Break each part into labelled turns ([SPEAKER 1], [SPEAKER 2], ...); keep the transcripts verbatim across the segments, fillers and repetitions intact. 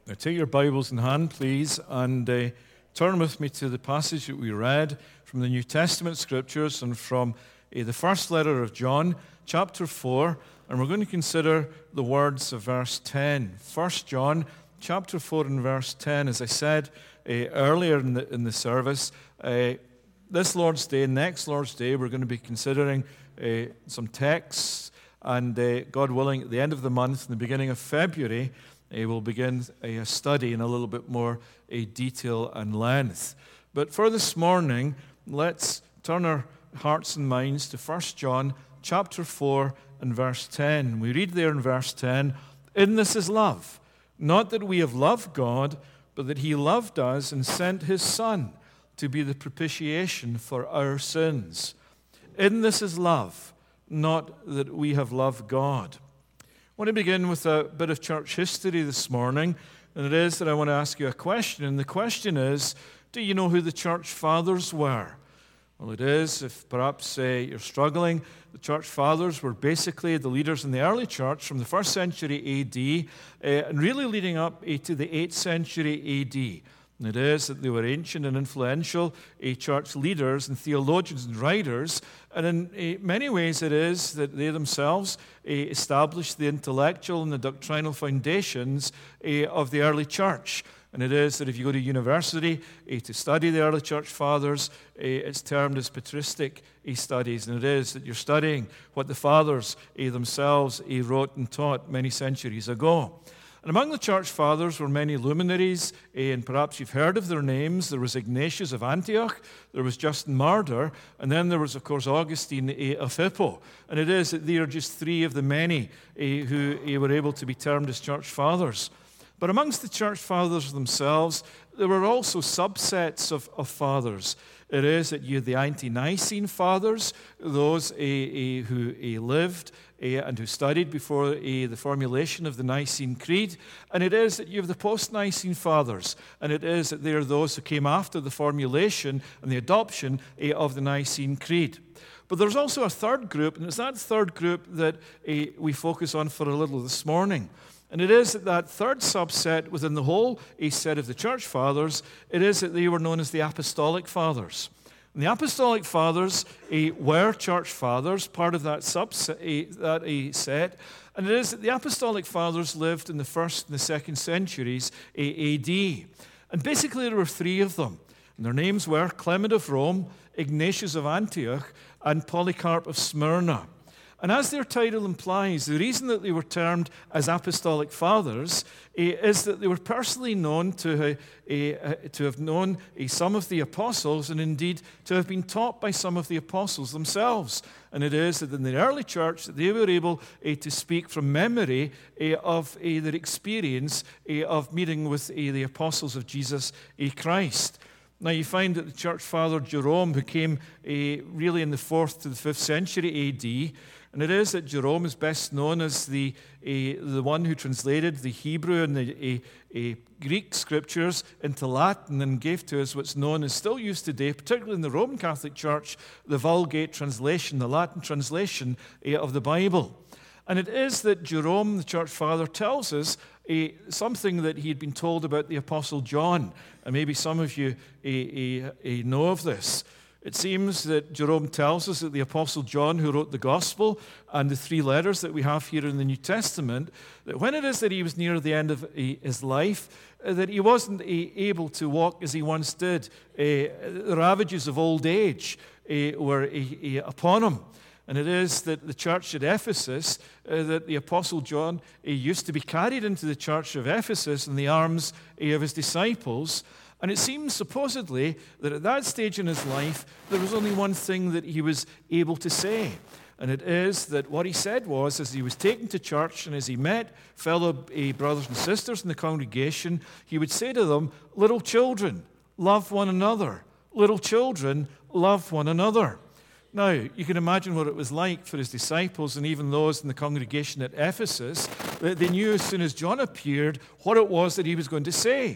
[SPEAKER 1] Now take your Bibles in hand, please, and uh, turn with me to the passage that we read from the New Testament Scriptures and from uh, the first letter of John, chapter four, and we're going to consider the words of verse ten. First John, chapter four and verse ten. As I said uh, earlier in the, in the service, uh, this Lord's Day, next Lord's Day, we're going to be considering uh, some texts, and uh, God willing, at the end of the month, in the beginning of February, Uh, we'll begin a study in a little bit more a detail and length. But for this morning, let's turn our hearts and minds to First John chapter four and verse ten. We read there in verse ten, "In this is love, not that we have loved God, but that he loved us and sent his Son to be the propitiation for our sins. In this is love, not that we have loved God." I want to begin with a bit of church history this morning, and it is that I want to ask you a question, and the question is, do you know who the church fathers were? Well, it is, if perhaps uh, you're struggling, the church fathers were basically the leaders in the early church from the first century A D, uh, and really leading up uh, to the eighth century A D. And it is that they were ancient and influential uh, church leaders and theologians and writers, and in uh, many ways it is that they themselves uh, established the intellectual and the doctrinal foundations uh, of the early church. And it is that if you go to university uh, to study the early church fathers, uh, it's termed as patristic uh, studies, and it is that you're studying what the fathers uh, themselves uh, wrote and taught many centuries ago. And among the church fathers were many luminaries, and perhaps you've heard of their names. There was Ignatius of Antioch, there was Justin Martyr, and then there was, of course, Augustine of Hippo. And it is that they are just three of the many who were able to be termed as church fathers. But amongst the church fathers themselves, there were also subsets of, of fathers. It is that you had the ante-Nicene fathers, those uh, uh, who uh, lived uh, and who studied before uh, the formulation of the Nicene Creed. And it is that you have the post-Nicene fathers. And it is that they are those who came after the formulation and the adoption uh, of the Nicene Creed. But there's also a third group, and it's that third group that uh, we focus on for a little this morning. And it is that that third subset within the whole a set of the church fathers, it is that they were known as the apostolic fathers. And the apostolic fathers uh, were church fathers, part of that subset, uh, that uh, set. And it is that the apostolic fathers lived in the first and the second centuries uh, A D. And basically there were three of them. And their names were Clement of Rome, Ignatius of Antioch, and Polycarp of Smyrna. And as their title implies, the reason that they were termed as apostolic fathers uh, is that they were personally known to, uh, uh, to have known uh, some of the apostles, and indeed to have been taught by some of the apostles themselves. And it is that in the early church that they were able uh, to speak from memory uh, of uh, their experience uh, of meeting with uh, the apostles of Jesus uh, Christ. Now you find that the church father Jerome, who came uh, really in the fourth to the fifth century A D, and it is that Jerome is best known as the uh, the one who translated the Hebrew and the uh, uh, Greek scriptures into Latin and gave to us what's known and still used today, particularly in the Roman Catholic Church, the Vulgate translation, the Latin translation uh, of the Bible. And it is that Jerome, the church father, tells us uh, something that he had been told about the Apostle John. And maybe some of you uh, uh, uh, know of this. It seems that Jerome tells us that the Apostle John, who wrote the Gospel and the three letters that we have here in the New Testament, that when it is that he was near the end of his life, that he wasn't able to walk as he once did. The ravages of old age were upon him. And it is that the church at Ephesus, uh, that the Apostle John uh, used to be carried into the church of Ephesus in the arms uh, of his disciples. And it seems supposedly that at that stage in his life, there was only one thing that he was able to say. And it is that what he said was, as he was taken to church and as he met fellow uh, brothers and sisters in the congregation, he would say to them, "Little children, love one another. Little children, love one another." Now, you can imagine what it was like for his disciples and even those in the congregation at Ephesus. They knew as soon as John appeared what it was that he was going to say.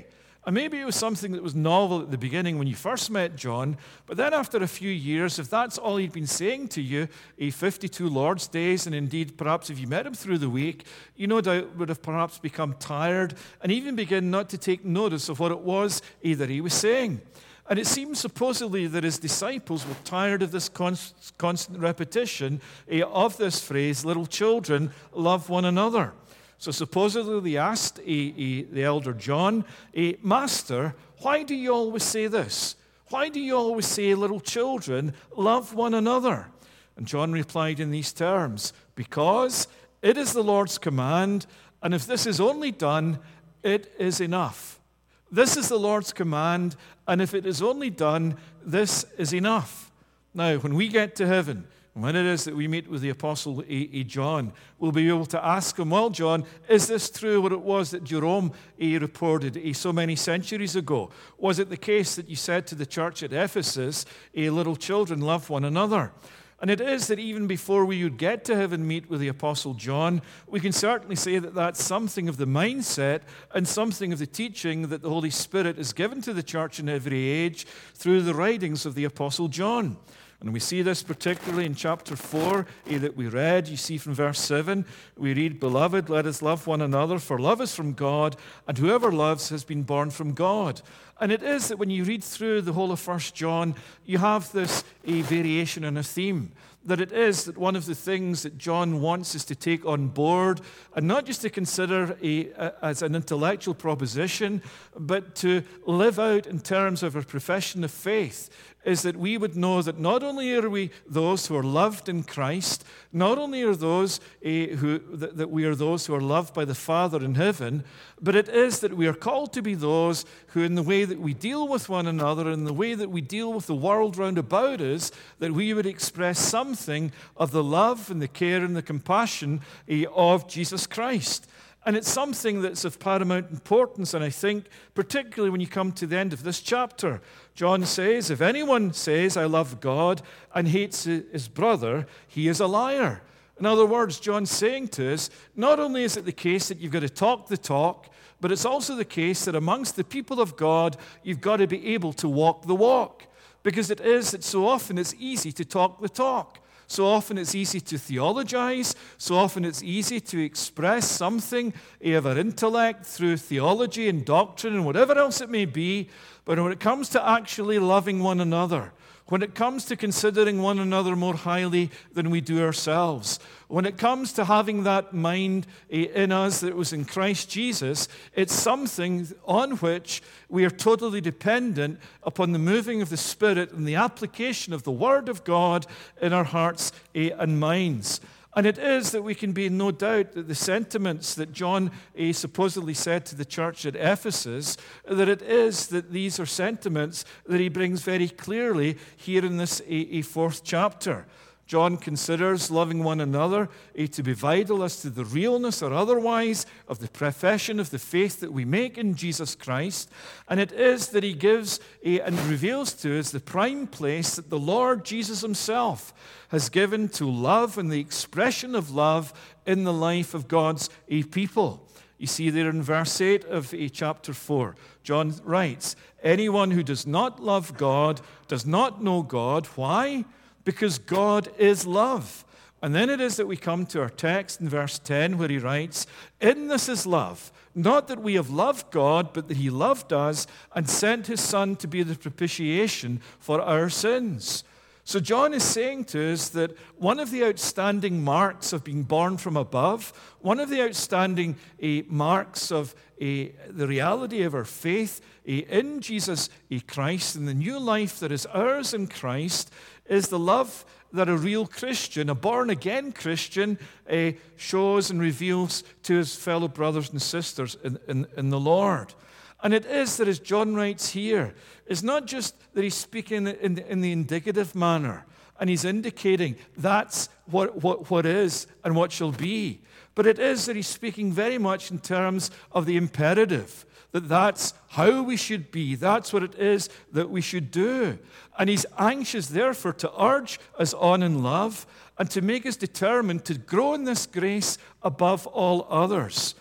[SPEAKER 1] And maybe it was something that was novel at the beginning when you first met John, but then after a few years, if that's all he'd been saying to you, a fifty-two Lord's days, and indeed perhaps if you met him through the week, you no doubt would have perhaps become tired and even begin not to take notice of what it was that he was saying. And it seems supposedly that his disciples were tired of this const- constant repetition of this phrase, little children, love one another. So supposedly they asked a, a, the elder John, a, Master, why do you always say this? Why do you always say, little children, love one another? And John replied in these terms, because it is the Lord's command, and if this is only done, it is enough. This is the Lord's command, and if it is only done, this is enough. Now, when we get to heaven, when it is that we meet with the Apostle John, we'll be able to ask him, well, John, is this true what it was that Jerome reported so many centuries ago? Was it the case that you said to the church at Ephesus, little children, love one another? And it is that even before we would get to heaven meet with the Apostle John, we can certainly say that that's something of the mindset and something of the teaching that the Holy Spirit has given to the church in every age through the writings of the Apostle John. And we see this particularly in chapter four eh, that we read. You see from verse seven, we read, Beloved, let us love one another, for love is from God, and whoever loves has been born from God. And it is that when you read through the whole of First John, you have this a variation and a theme. That it is that one of the things that John wants us to take on board, and not just to consider a, a, as an intellectual proposition, but to live out in terms of a profession of faith, is that we would know that not only are we those who are loved in Christ, not only are those uh, who that, that we are those who are loved by the Father in heaven, but it is that we are called to be those who, in the way that we deal with one another, in the way that we deal with the world round about us, that we would express something of the love and the care and the compassion uh, of Jesus Christ. And it's something that's of paramount importance, and I think particularly when you come to the end of this chapter, John says, if anyone says, I love God, and hates his brother, he is a liar. In other words, John's saying to us, not only is it the case that you've got to talk the talk, but it's also the case that amongst the people of God, you've got to be able to walk the walk. Because it is that so often it's easy to talk the talk. So often it's easy to theologize. So often it's easy to express something of our intellect through theology and doctrine and whatever else it may be. But when it comes to actually loving one another, when it comes to considering one another more highly than we do ourselves, when it comes to having that mind in us that was in Christ Jesus, it's something on which we are totally dependent upon the moving of the Spirit and the application of the Word of God in our hearts and minds. And it is that we can be in no doubt that the sentiments that John eh, supposedly said to the church at Ephesus, that it is that these are sentiments that he brings very clearly here in this eh, eh, fourth chapter. John considers loving one another eh, to be vital as to the realness or otherwise of the profession of the faith that we make in Jesus Christ. And it is that he gives eh, and reveals to us the prime place that the Lord Jesus himself has given to love and the expression of love in the life of God's eh, people. You see there in verse eight of eh, chapter four, John writes, anyone who does not love God does not know God. Why? Because God is love. And then it is that we come to our text in verse ten where he writes, in this is love, not that we have loved God, but that he loved us and sent his Son to be the propitiation for our sins. So John is saying to us that one of the outstanding marks of being born from above, one of the outstanding uh, marks of uh, the reality of our faith uh, in Jesus uh, Christ and the new life that is ours in Christ is the love that a real Christian, a born-again Christian, uh, shows and reveals to his fellow brothers and sisters in, in, in the Lord. And it is that, as John writes here, it's not just that he's speaking in the, in the indicative manner, and he's indicating that's what, what, what is and what shall be, but it is that he's speaking very much in terms of the imperative, that that's how we should be, that's what it is that we should do. And he's anxious, therefore, to urge us on in love and to make us determined to grow in this grace above all others.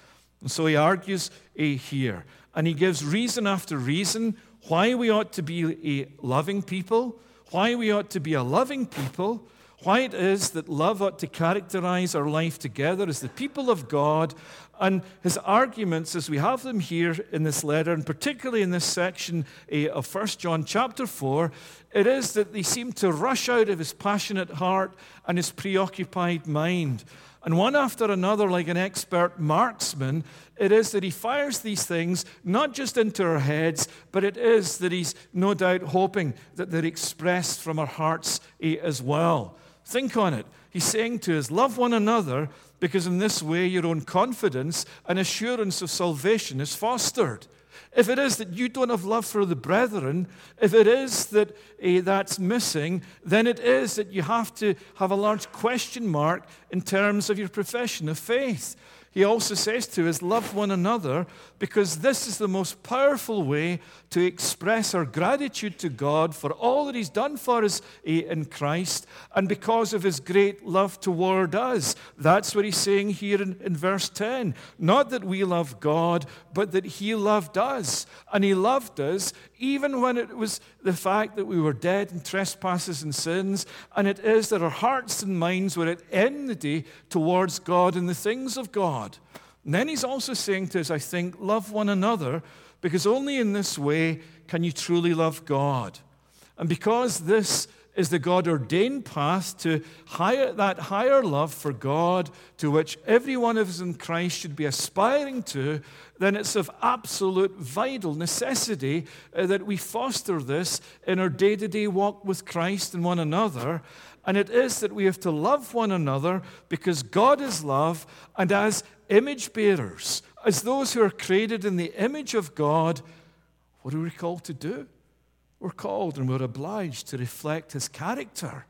[SPEAKER 1] And so he argues eh, here, and he gives reason after reason why we ought to be a loving people, why we ought to be a loving people, why it is that love ought to characterize our life together as the people of God. And his arguments, as we have them here in this letter, and particularly in this section eh, of First John chapter four, it is that they seem to rush out of his passionate heart and his preoccupied mind. And one after another, like an expert marksman, it is that he fires these things not just into our heads, but it is that he's no doubt hoping that they're expressed from our hearts eh, as well. Think on it. He's saying to us, love one another, because in this way your own confidence and assurance of salvation is fostered. If it is that you don't have love for the brethren, if it is that eh, that's missing, then it is that you have to have a large question mark in terms of your profession of faith. He also says to us, love one another, because this is the most powerful way to express our gratitude to God for all that he's done for us in Christ and because of his great love toward us. That's what he's saying here in, in verse ten. Not that we love God, but that he loved us. And he loved us even when it was the fact that we were dead in trespasses and sins. And it is that our hearts and minds were at enmity towards God and the things of God. And then he's also saying to us, I think, love one another, because only in this way can you truly love God. And because this is the God-ordained path to higher, that higher love for God to which every one of us in Christ should be aspiring to, then it's of absolute vital necessity uh, that we foster this in our day-to-day walk with Christ and one another. And it is that we have to love one another because God is love, and as image bearers, as those who are created in the image of God, what are we called to do? We're called and we're obliged to reflect his character.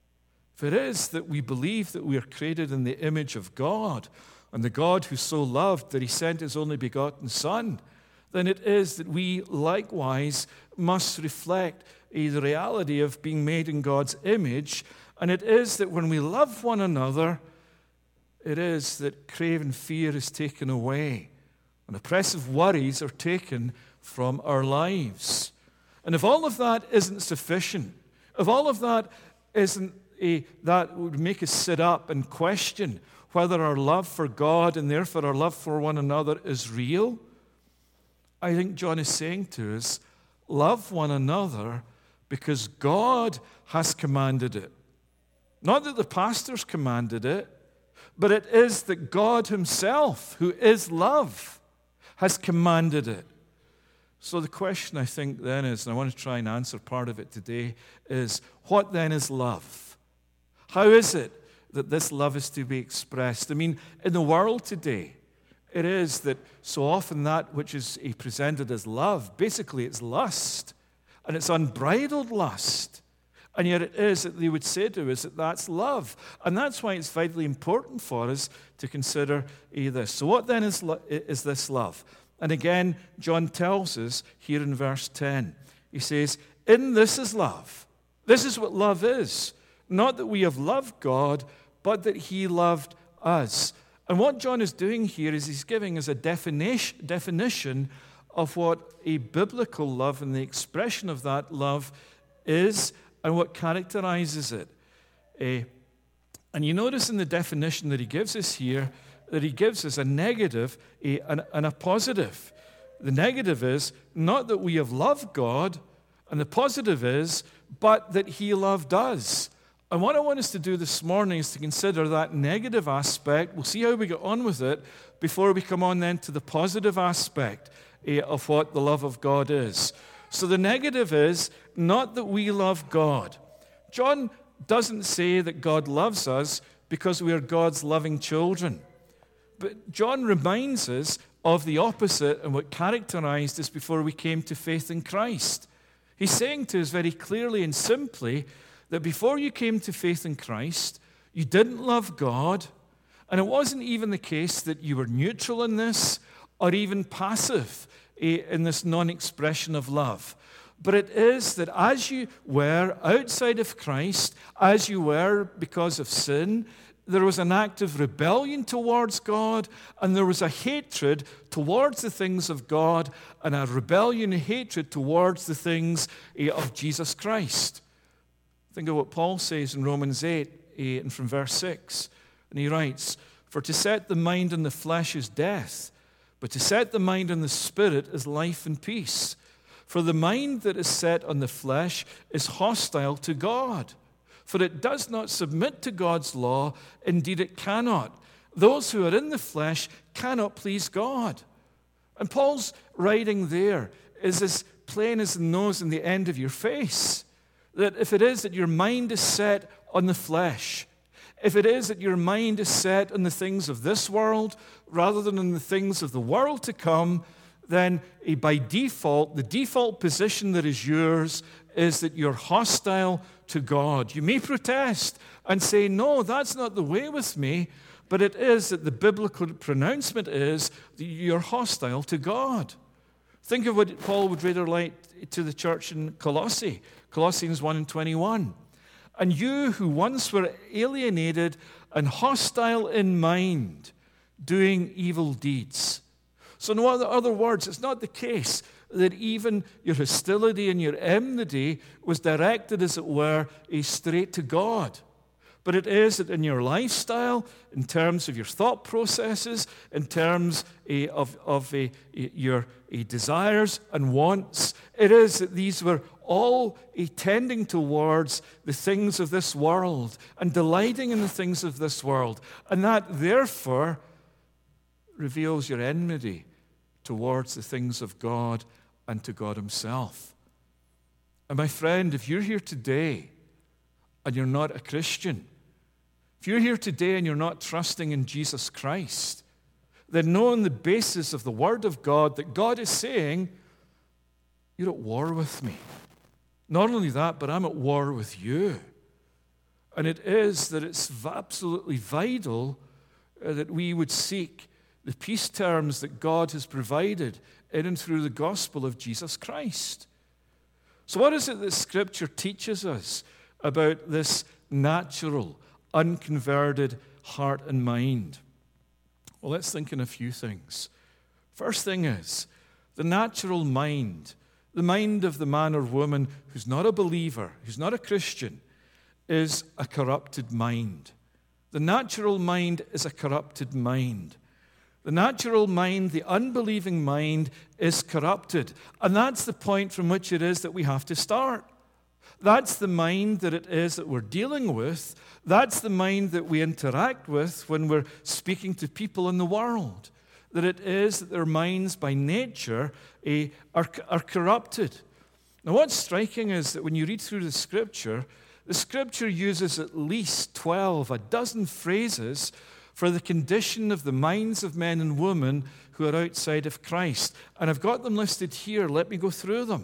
[SPEAKER 1] If it is that we believe that we are created in the image of God, and the God who so loved that he sent his only begotten Son, then it is that we likewise must reflect the reality of being made in God's image. And it is that when we love one another, it is that craven fear is taken away and oppressive worries are taken from our lives. And if all of that isn't sufficient, if all of that isn't a, that would make us sit up and question whether our love for God and therefore our love for one another is real, I think John is saying to us, love one another because God has commanded it. Not that the pastors commanded it, but it is that God himself, who is love, has commanded it. So the question, I think, then is, and I want to try and answer part of it today, is what then is love? How is it that this love is to be expressed? I mean, in the world today, it is that so often that which is presented as love, basically it's lust, and it's unbridled lust. And yet it is that they would say to us that that's love. And that's why it's vitally important for us to consider this. So what then is, lo- is this love? And again, John tells us here in verse ten. He says, in this is love. This is what love is. Not that we have loved God, but that he loved us. And what John is doing here is he's giving us a definition, definition of what a biblical love and the expression of that love is and what characterizes it. Uh, and you notice in the definition that he gives us here that he gives us a negative a, and, and a positive. The negative is not that we have loved God, and the positive is, but that he loved us. And what I want us to do this morning is to consider that negative aspect. We'll see how we get on with it before we come on then to the positive aspect uh, of what the love of God is. So the negative is not that we love God. John doesn't say that God loves us because we are God's loving children. But John reminds us of the opposite and what characterized us before we came to faith in Christ. He's saying to us very clearly and simply that before you came to faith in Christ, you didn't love God, and it wasn't even the case that you were neutral in this or even passive in this non-expression of love. But it is that as you were outside of Christ, as you were because of sin, there was an act of rebellion towards God, and there was a hatred towards the things of God, and a rebellion and hatred towards the things eh, of Jesus Christ. Think of what Paul says in Romans eight, eh, and from verse six. And he writes, "For to set the mind on the flesh is death, but to set the mind on the Spirit is life and peace. For the mind that is set on the flesh is hostile to God, for it does not submit to God's law. Indeed, it cannot. Those who are in the flesh cannot please God." And Paul's writing there is as plain as the nose and the end of your face. That if it is that your mind is set on the flesh, if it is that your mind is set on the things of this world rather than on the things of the world to come, then by default, the default position that is yours is that you're hostile to God. You may protest and say, "No, that's not the way with me," but it is that the biblical pronouncement is that you're hostile to God. Think of what Paul would rather like to the church in Colossae, Colossians one and twenty-one. "And you who once were alienated and hostile in mind, doing evil deeds." So in other words, it's not the case that even your hostility and your enmity was directed, as it were, straight to God. But it is that in your lifestyle, in terms of your thought processes, in terms of, of uh, your uh, desires and wants, it is that these were all uh, tending towards the things of this world and delighting in the things of this world. And that, therefore, reveals your enmity towards the things of God and to God himself. And my friend, if you're here today and you're not a Christian, if you're here today and you're not trusting in Jesus Christ, then know on the basis of the Word of God that God is saying, "You're at war with me. Not only that, but I'm at war with you." And it is that it's absolutely vital uh, that we would seek the peace terms that God has provided in and through the gospel of Jesus Christ. So what is it that Scripture teaches us about this natural, unconverted heart and mind? Well, let's think in a few things. First thing is, the natural mind, the mind of the man or woman who's not a believer, who's not a Christian, is a corrupted mind. The natural mind is a corrupted mind. The natural mind, the unbelieving mind, is corrupted. And that's the point from which it is that we have to start. That's the mind that it is that we're dealing with. That's the mind that we interact with when we're speaking to people in the world. That it is that their minds by nature eh, are, are corrupted. Now what's striking is that when you read through the Scripture, the Scripture uses at least twelve, a dozen phrases for the condition of the minds of men and women who are outside of Christ. And I've got them listed here. Let me go through them.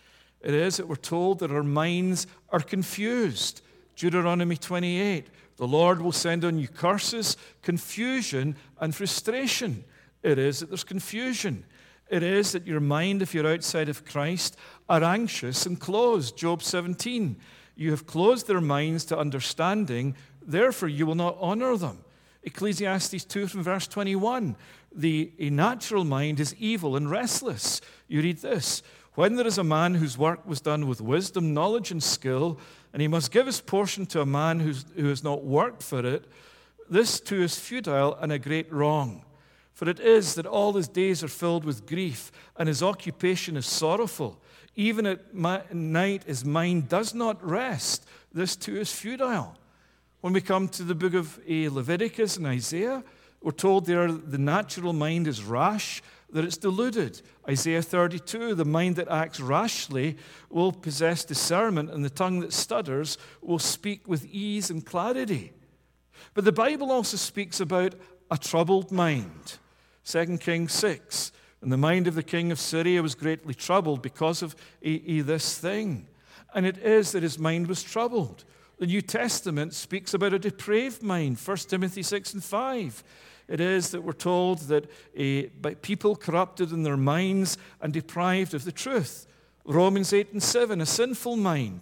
[SPEAKER 1] It is that we're told that our minds are confused. Deuteronomy twenty-eight, "The Lord will send on you curses, confusion, and frustration." It is that there's confusion. It is that your mind, if you're outside of Christ, are anxious and closed. Job seventeen, "You have closed their minds to understanding, therefore you will not honor them." Ecclesiastes two from verse twenty-one, the a natural mind is evil and restless. You read this, "When there is a man whose work was done with wisdom, knowledge, and skill, and he must give his portion to a man who's, who has not worked for it, this too is futile and a great wrong. For it is that all his days are filled with grief, and his occupation is sorrowful. Even at night his mind does not rest. This too is futile." When we come to the book of Leviticus and Isaiah, we're told there the natural mind is rash, that it's deluded. Isaiah thirty-two, "The mind that acts rashly will possess discernment, and the tongue that stutters will speak with ease and clarity." But the Bible also speaks about a troubled mind. Second Kings six, "And the mind of the king of Syria was greatly troubled because of this thing." And it is that his mind was troubled. The New Testament speaks about a depraved mind, First Timothy six and five. It is that we're told that uh, by people corrupted in their minds and deprived of the truth. Romans eight and seven, a sinful mind.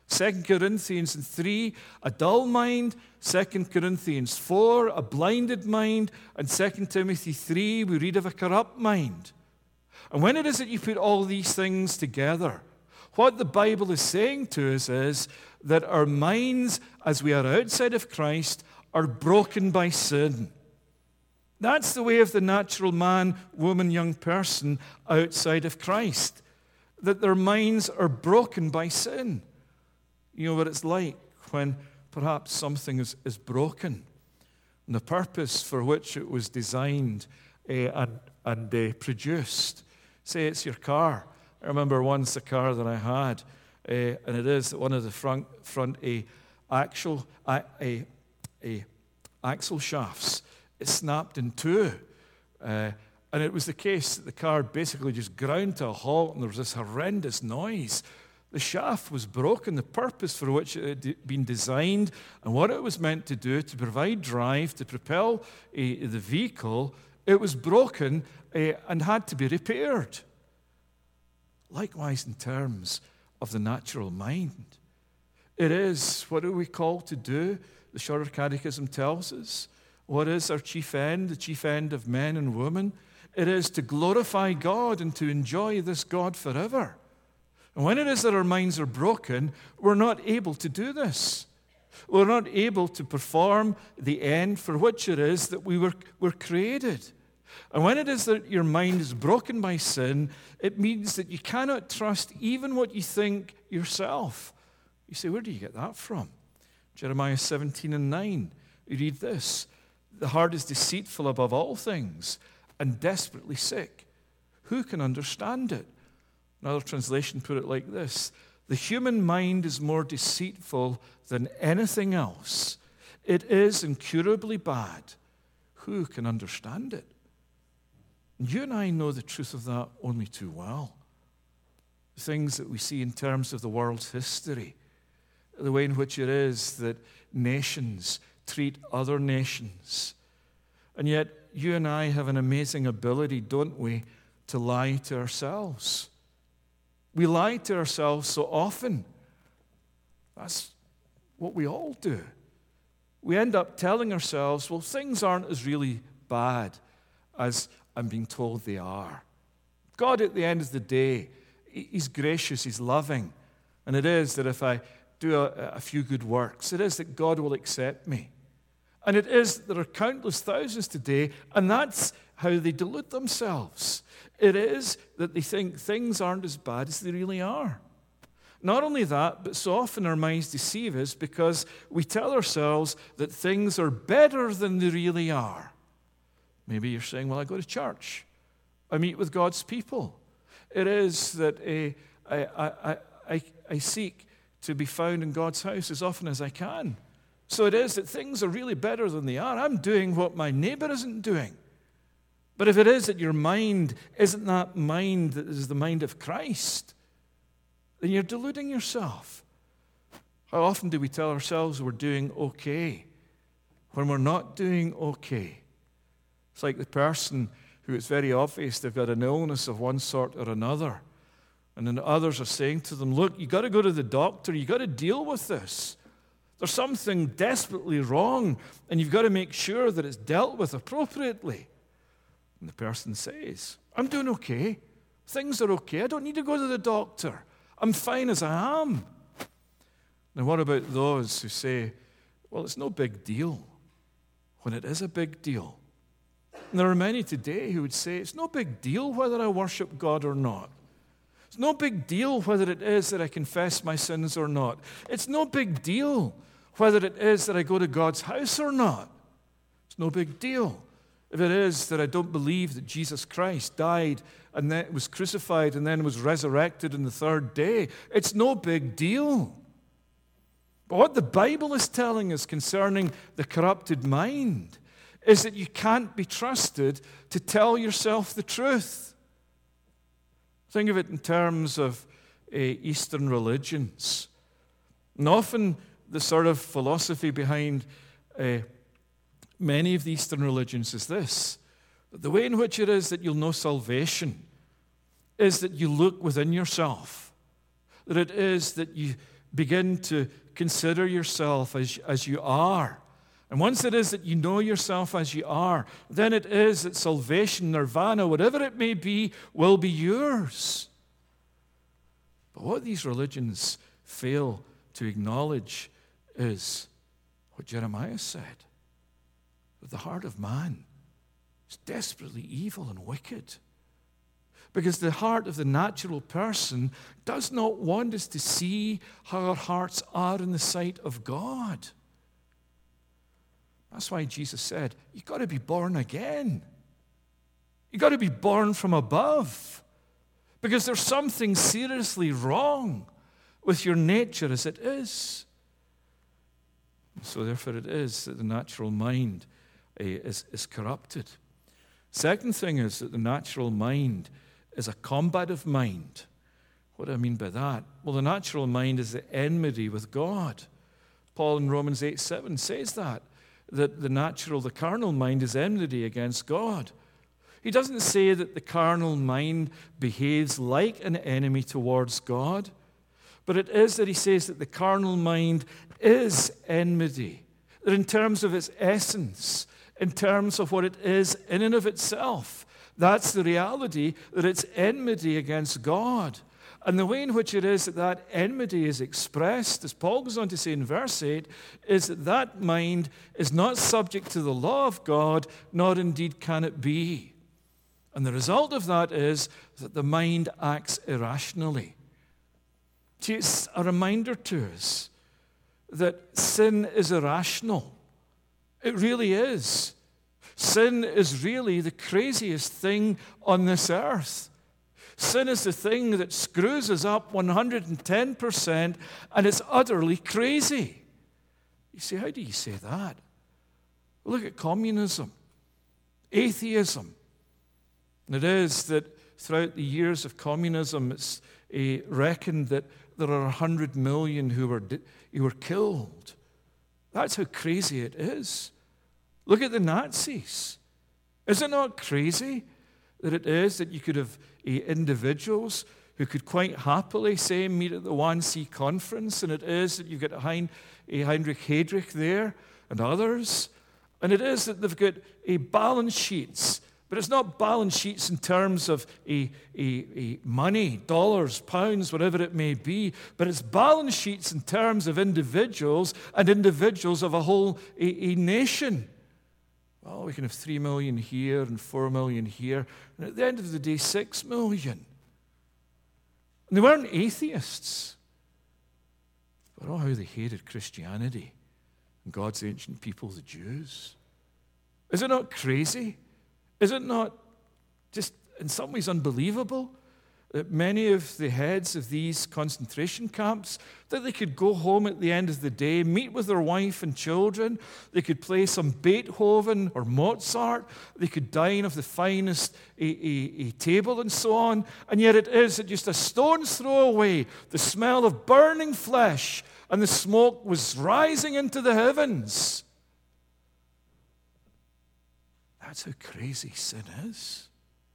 [SPEAKER 1] Second Corinthians three, a dull mind. Second Corinthians four, a blinded mind. And Second Timothy three, we read of a corrupt mind. And when it is that you put all these things together, what the Bible is saying to us is that our minds, as we are outside of Christ, are broken by sin. That's the way of the natural man, woman, young person outside of Christ. That their minds are broken by sin. You know what it's like when perhaps something is, is broken, and the purpose for which it was designed uh, and, and uh, produced. Say it's your car. I remember once a car that I had, uh, and it is one of the front front a axle a, a, a axle shafts. It snapped in two, uh, and it was the case that the car basically just ground to a halt, and there was this horrendous noise. The shaft was broken, the purpose for which it had been designed and what it was meant to do, to provide drive, to propel uh, the vehicle, it was broken uh, and had to be repaired. Likewise, in terms of the natural mind, it is, what are we called to do? The Shorter Catechism tells us. What is our chief end, the chief end of men and women? It is to glorify God and to enjoy this God forever. And when it is that our minds are broken, we're not able to do this. We're not able to perform the end for which it is that we were, were created. And when it is that your mind is broken by sin, it means that you cannot trust even what you think yourself. You say, where do you get that from? Jeremiah seventeen and nine, we read this. The heart is deceitful above all things and desperately sick. Who can understand it? Another translation put it like this. The human mind is more deceitful than anything else. It is incurably bad. Who can understand it? And you and I know the truth of that only too well. The things that we see in terms of the world's history, the way in which it is that nations treat other nations. And yet, you and I have an amazing ability, don't we, to lie to ourselves. We lie to ourselves so often. That's what we all do. We end up telling ourselves, well, things aren't as really bad as I'm being told they are. God, at the end of the day, He's gracious, He's loving. And it is that if I do a, a few good works, it is that God will accept me. And it is that there are countless thousands today, and that's how they delude themselves. It is that they think things aren't as bad as they really are. Not only that, but so often our minds deceive us because we tell ourselves that things are better than they really are. Maybe you're saying, well, I go to church. I meet with God's people. It is that uh, I, I, I, I seek to be found in God's house as often as I can. So it is that things are really better than they are. I'm doing what my neighbor isn't doing. But if it is that your mind isn't that mind that is the mind of Christ, then you're deluding yourself. How often do we tell ourselves we're doing okay when we're not doing okay? It's like the person who it's very obvious they've got an illness of one sort or another. And then others are saying to them, look, you've got to go to the doctor. You've got to deal with this. There's something desperately wrong, and you've got to make sure that it's dealt with appropriately. And the person says, I'm doing okay. Things are okay. I don't need to go to the doctor. I'm fine as I am. Now, what about those who say, well, it's no big deal, when it is a big deal? And there are many today who would say, it's no big deal whether I worship God or not. It's no big deal whether it is that I confess my sins or not. It's no big deal whether it is that I go to God's house or not. It's no big deal if it is that I don't believe that Jesus Christ died and then was crucified and then was resurrected on the third day. It's no big deal. But what the Bible is telling us concerning the corrupted mind is that you can't be trusted to tell yourself the truth. Think of it in terms of uh, Eastern religions. And often the sort of philosophy behind uh, many of the Eastern religions is this: that the way in which it is that you'll know salvation is that you look within yourself. That it is that you begin to consider yourself as, as you are. And once it is that you know yourself as you are, then it is that salvation, nirvana, whatever it may be, will be yours. But what these religions fail to acknowledge is what Jeremiah said, that the heart of man is desperately evil and wicked. Because the heart of the natural person does not want us to see how our hearts are in the sight of God. That's why Jesus said, you've got to be born again. You've got to be born from above. Because there's something seriously wrong with your nature as it is. So therefore it is that the natural mind uh, is, is corrupted. Second thing is that the natural mind is a combative mind. What do I mean by that? Well, the natural mind is the enmity with God. Paul in Romans eight seven says that, that the natural, the carnal mind is enmity against God. He doesn't say that the carnal mind behaves like an enemy towards God, but it is that he says that the carnal mind is enmity. That in terms of its essence, in terms of what it is in and of itself, that's the reality, that it's enmity against God. And the way in which it is that that enmity is expressed, as Paul goes on to say in verse eight, is that that mind is not subject to the law of God, nor indeed can it be. And the result of that is that the mind acts irrationally. See, it's a reminder to us that sin is irrational. It really is. Sin is really the craziest thing on this earth. Sin is the thing that screws us up one hundred ten percent, and it's utterly crazy. You say, how do you say that? Well, look at communism, atheism. And it is that throughout the years of communism, it's uh, reckoned that there are one hundred million who were, who were killed. That's how crazy it is. Look at the Nazis. Is it not crazy that it is that you could have uh, individuals who could quite happily, say, meet at the Wannsee conference, and it is that you've got hein, uh, Heinrich Heydrich there and others, and it is that they've got uh, balance sheets. But it's not balance sheets in terms of a, a, a money, dollars, pounds, whatever it may be, but it's balance sheets in terms of individuals and individuals of a whole a, a nation. Well, we can have three million here and four million here, and at the end of the day, six million. And they weren't atheists. But oh, how they hated Christianity and God's ancient people, the Jews. Is it not crazy? Is it not just in some ways unbelievable that many of the heads of these concentration camps, that they could go home at the end of the day, meet with their wife and children, they could play some Beethoven or Mozart, they could dine off the finest a, a, a table and so on, and yet it is that just a stone's throw away, the smell of burning flesh and the smoke was rising into the heavens. That's how crazy sin is.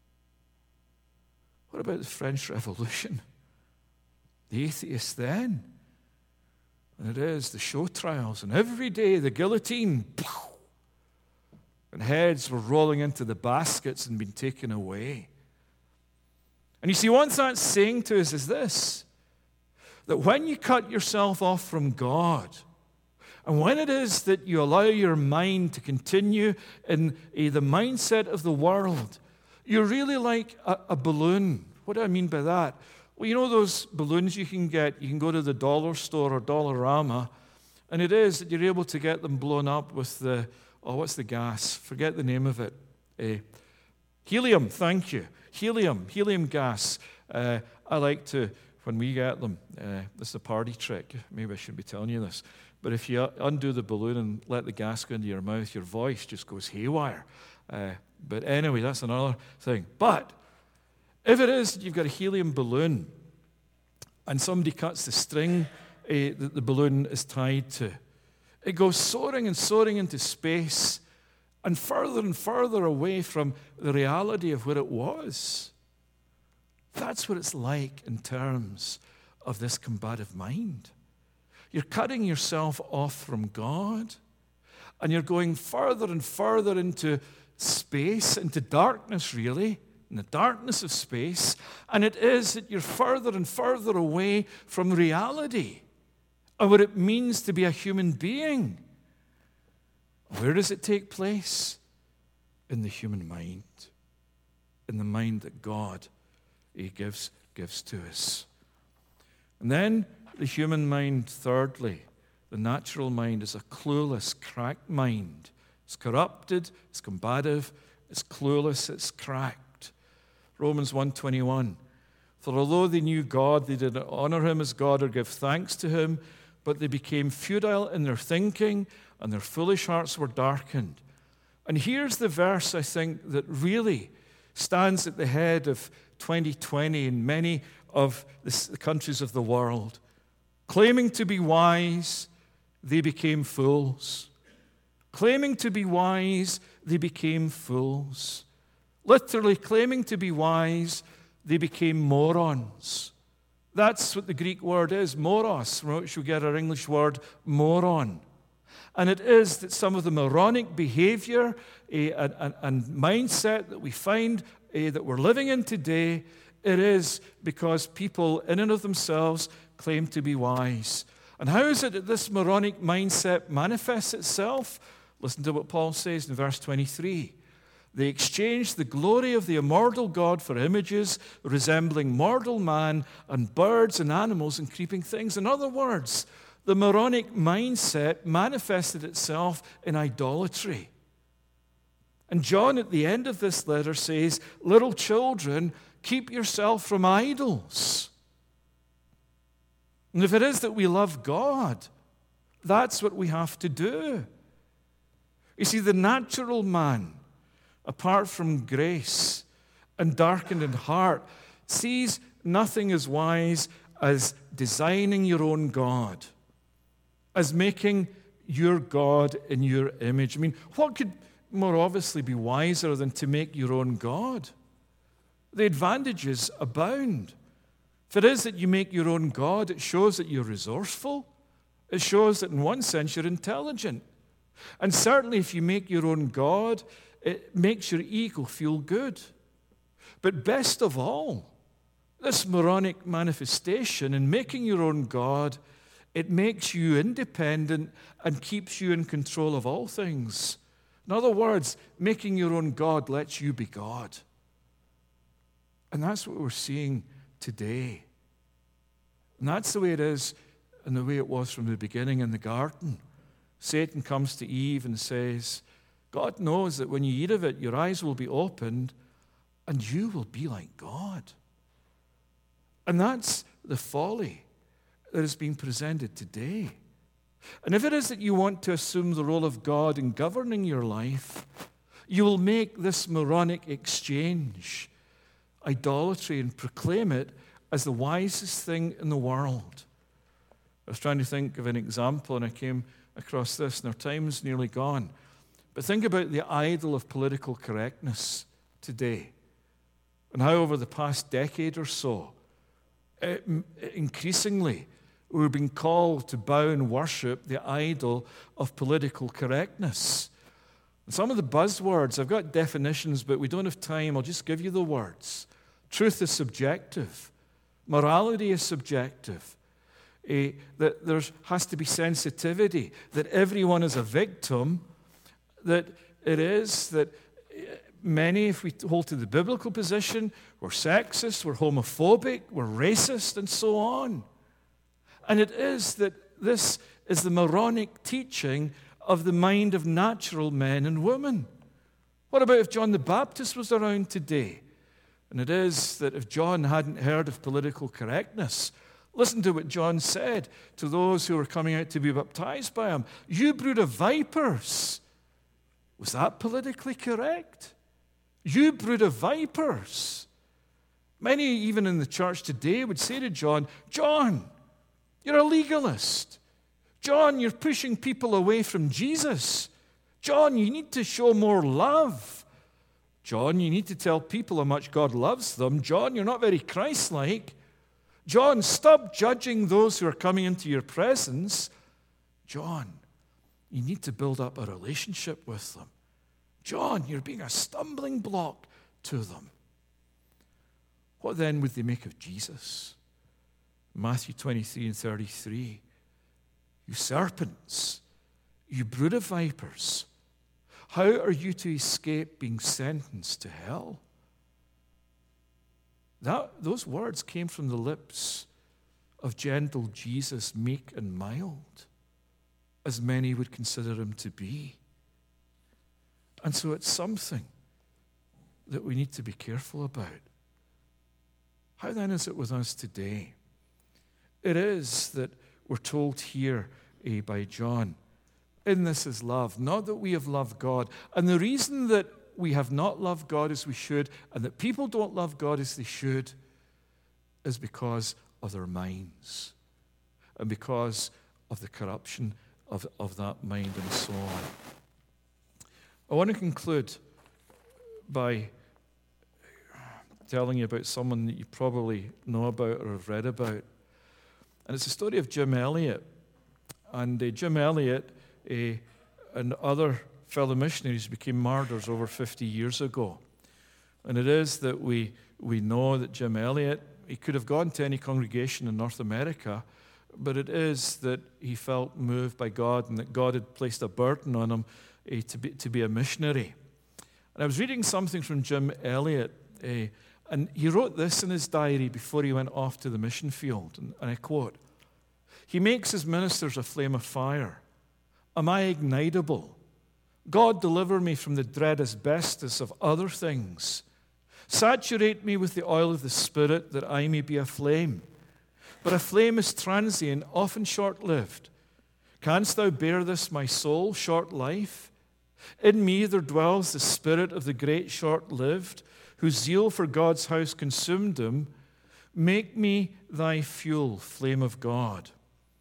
[SPEAKER 1] What about the French Revolution? The atheists then. And it is the show trials, and every day the guillotine, and heads were rolling into the baskets and being taken away. And you see, what that's saying to us is this, that when you cut yourself off from God, and when it is that you allow your mind to continue in uh, the mindset of the world, you're really like a, a balloon. What do I mean by that? Well, you know those balloons you can get, you can go to the dollar store or Dollarama, and it is that you're able to get them blown up with the, oh, what's the gas? Forget the name of it. Uh, helium, thank you. Helium, helium gas. Uh, I like to, when we get them, uh, this is a party trick. Maybe I shouldn't be telling you this. But if you undo the balloon and let the gas go into your mouth, your voice just goes haywire. Uh, but anyway, that's another thing. But if it is you've got a helium balloon and somebody cuts the string uh, that the balloon is tied to, it goes soaring and soaring into space and further and further away from the reality of where it was. That's what it's like in terms of this combative mind. You're cutting yourself off from God, and you're going further and further into space, into darkness, really, in the darkness of space. And it is that you're further and further away from reality and what it means to be a human being. Where does it take place? In the human mind, in the mind that God He gives, gives to us. And then the human mind, thirdly, the natural mind is a clueless, cracked mind. It's corrupted, it's combative, it's clueless, it's cracked. Romans one twenty-one, for although they knew God, they did not honor Him as God or give thanks to Him, but they became futile in their thinking, and their foolish hearts were darkened. And here's the verse, I think, that really stands at the head of twenty twenty in many of the countries of the world. Claiming to be wise, they became fools. Claiming to be wise, they became fools. Literally, claiming to be wise, they became morons. That's what the Greek word is, moros, from which we get our English word moron. And it is that some of the moronic behavior uh, and, and, and mindset that we find uh, that we're living in today, it is because people in and of themselves claim to be wise. And how is it that this moronic mindset manifests itself? Listen to what Paul says in verse twenty-three. They exchanged the glory of the immortal God for images resembling mortal man and birds and animals and creeping things. In other words, the moronic mindset manifested itself in idolatry. And John at the end of this letter says, little children, keep yourself from idols. And if it is that we love God, that's what we have to do. You see, the natural man, apart from grace and darkened in heart, sees nothing as wise as designing your own God, as making your God in your image. I mean, what could more obviously be wiser than to make your own God? The advantages abound. If it is that you make your own God, it shows that you're resourceful. It shows that in one sense you're intelligent. And certainly if you make your own God, it makes your ego feel good. But best of all, this moronic manifestation in making your own God, it makes you independent and keeps you in control of all things. In other words, making your own God lets you be God. And that's what we're seeing today. And that's the way it is and the way it was from the beginning in the garden. Satan comes to Eve and says, God knows that when you eat of it, your eyes will be opened and you will be like God. And that's the folly that is being presented today. And if it is that you want to assume the role of God in governing your life, you will make this moronic exchange idolatry and proclaim it as the wisest thing in the world. I was trying to think of an example and I came across this, and our time's nearly gone. But think about the idol of political correctness today and how over the past decade or so, it, increasingly, we're being called to bow and worship the idol of political correctness. And some of the buzzwords, I've got definitions, but we don't have time. I'll just give you the words. Truth is subjective. Morality is subjective. Uh, that there has to be sensitivity, that everyone is a victim, that it is that many, if we hold to the biblical position, we're sexist, we're homophobic, we're racist, and so on. And it is that this is the moronic teaching of the mind of natural men and women. What about if John the Baptist was around today? And it is that if John hadn't heard of political correctness, listen to what John said to those who were coming out to be baptized by him. You brood of vipers. Was that politically correct? You brood of vipers. Many, even in the church today, would say to John, John, you're a legalist. John, you're pushing people away from Jesus. John, you need to show more love. John, you need to tell people how much God loves them. John, you're not very Christ-like. John, stop judging those who are coming into your presence. John, you need to build up a relationship with them. John, you're being a stumbling block to them. What then would they make of Jesus? Matthew twenty-three and thirty-three. You serpents, you brood of vipers, how are you to escape being sentenced to hell? That, those words came from the lips of gentle Jesus, meek and mild, as many would consider him to be. And so it's something that we need to be careful about. How then is it with us today? It is that we're told here eh, by John, in this is love, not that we have loved God. And the reason that we have not loved God as we should, and that people don't love God as they should, is because of their minds, and because of the corruption of, of that mind and so on. I want to conclude by telling you about someone that you probably know about or have read about. And it's the story of Jim Elliot. And uh, Jim Elliot uh, and other fellow missionaries became martyrs over fifty years ago. And it is that we, we know that Jim Elliot, he could have gone to any congregation in North America, but it is that he felt moved by God and that God had placed a burden on him uh, to, be, to be a missionary. And I was reading something from Jim Elliot, uh, and he wrote this in his diary before he went off to the mission field, and, and I quote, "He makes his ministers a flame of fire. Am I ignitable? God, deliver me from the dread asbestos of other things. Saturate me with the oil of the Spirit that I may be a flame. But a flame is transient, often short-lived. Canst thou bear this, my soul, short life? In me there dwells the spirit of the great short-lived, whose zeal for God's house consumed him. Make me thy fuel, flame of God."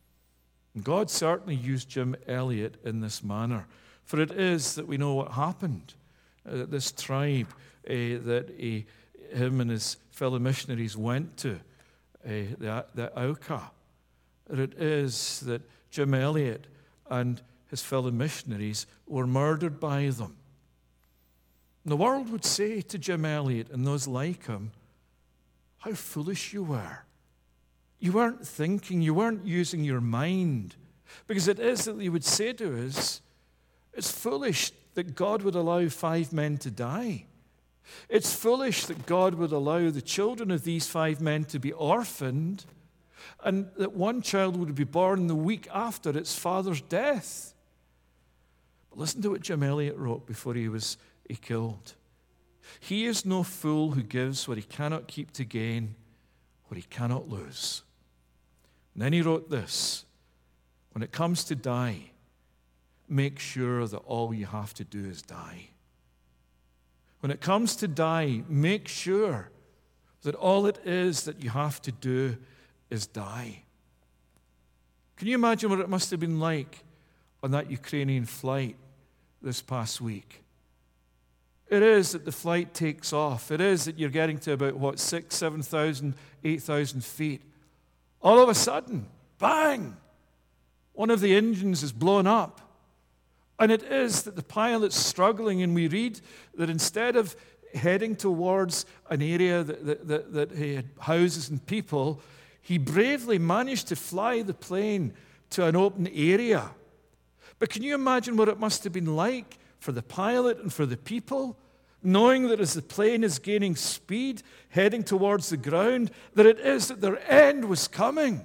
[SPEAKER 1] And God certainly used Jim Elliot in this manner. For it is that we know what happened. Uh, this tribe uh, that uh, him and his fellow missionaries went to, uh, the, the Auca. It is that Jim Elliot and his fellow missionaries were murdered by them. And the world would say to Jim Elliot and those like him, how foolish you were. You weren't thinking, you weren't using your mind. Because it is that they would say to us, it's foolish that God would allow five men to die. It's foolish that God would allow the children of these five men to be orphaned, and that one child would be born the week after its father's death. But listen to what Jim Elliot wrote before he was he killed. He is no fool who gives what he cannot keep to gain what he cannot lose. And then he wrote this, when it comes to die, make sure that all you have to do is die. When it comes to die, make sure that all it is that you have to do is die. Can you imagine what it must have been like on that Ukrainian flight this past week? It is that the flight takes off. It is that you're getting to about, what, six, seven thousand, eight thousand feet. All of a sudden, bang, one of the engines is blown up. And it is that the pilot's struggling, and we read that instead of heading towards an area that, that, that, that he had houses and people, he bravely managed to fly the plane to an open area. But can you imagine what it must have been like for the pilot and for the people, knowing that as the plane is gaining speed, heading towards the ground, that it is that their end was coming?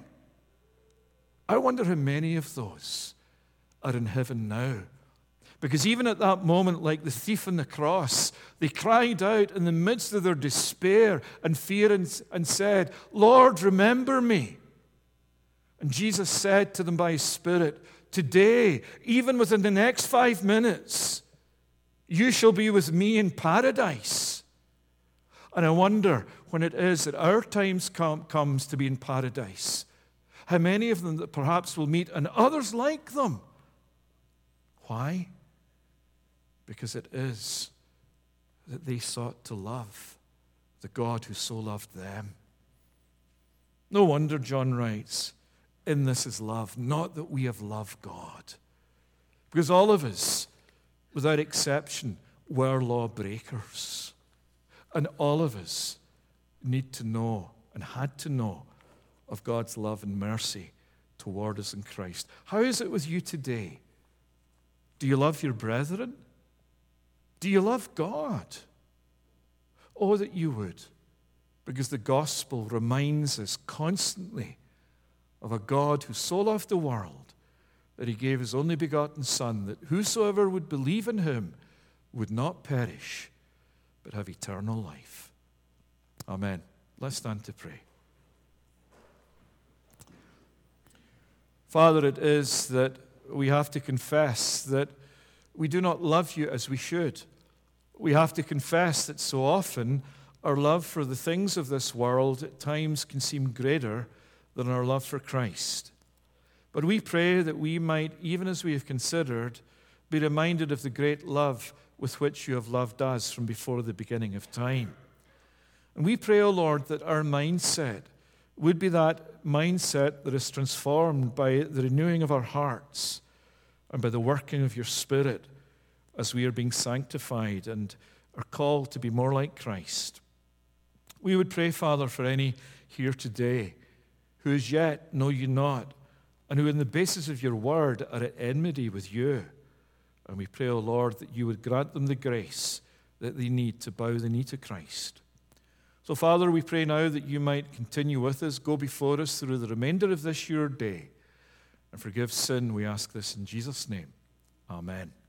[SPEAKER 1] I wonder how many of those are in heaven now. Because even at that moment, like the thief on the cross, they cried out in the midst of their despair and fear and, and said, Lord, remember me. And Jesus said to them by his Spirit, today, even within the next five minutes, you shall be with me in paradise. And I wonder, when it is that our time com- comes to be in paradise, how many of them that perhaps will meet and others like them. Why? Because it is that they sought to love the God who so loved them. No wonder John writes, in this is love, not that we have loved God. Because all of us, without exception, were lawbreakers. And all of us need to know and had to know of God's love and mercy toward us in Christ. How is it with you today? Do you love your brethren? Do you love God? Oh, that you would, because the gospel reminds us constantly of a God who so loved the world that he gave his only begotten Son, that whosoever would believe in him would not perish, but have eternal life. Amen. Let's stand to pray. Father, it is that we have to confess that we do not love you as we should. We have to confess that so often our love for the things of this world at times can seem greater than our love for Christ. But we pray that we might, even as we have considered, be reminded of the great love with which you have loved us from before the beginning of time. And we pray, O Lord, that our mindset would be that mindset that is transformed by the renewing of our hearts and by the working of your Spirit as we are being sanctified and are called to be more like Christ. We would pray, Father, for any here today who as yet know you not and who in the basis of your word are at enmity with you. And we pray, O Lord, that you would grant them the grace that they need to bow the knee to Christ. So, Father, we pray now that you might continue with us, go before us through the remainder of this your day, and forgive sin. We ask this in Jesus' name. Amen.